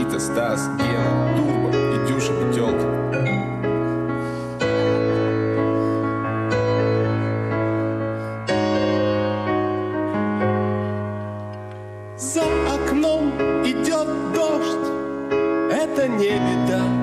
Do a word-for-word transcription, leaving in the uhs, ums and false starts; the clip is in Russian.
Никита, Стас, Гена, Турбо и Дюша Метелки. За окном идет дождь, это не беда.